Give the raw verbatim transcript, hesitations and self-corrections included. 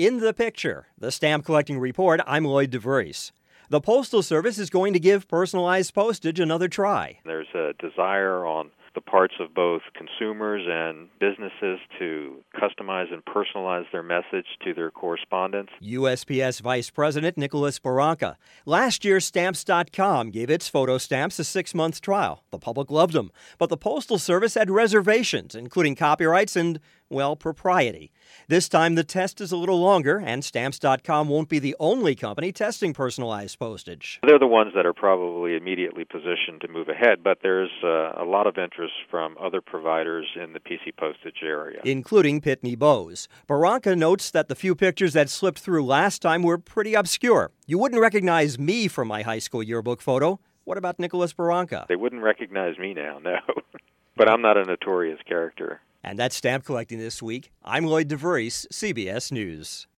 In the picture, the stamp collecting report, I'm Lloyd DeVries. The Postal Service is going to give personalized postage another try. There's a desire on the parts of both consumers and businesses to customize and personalize their message to their correspondents. U S P S Vice President Nicholas Barranca. Last year, Stamps dot com gave its photo stamps a six-month trial. The public loved them, but the Postal Service had reservations, including copyrights and, well, propriety. This time the test is a little longer, and Stamps dot com won't be the only company testing personalized postage. They're the ones that are probably immediately positioned to move ahead, but there's uh, a lot of interest from other providers in the P C postage area, including Pitney Bowes. Barranca notes that the few pictures that slipped through last time were pretty obscure. You wouldn't recognize me from my high school yearbook photo. What about Nicholas Barranca? They wouldn't recognize me now, no. But I'm not a notorious character. And that's Stamp Collecting this week. I'm Lloyd DeVries, C B S News.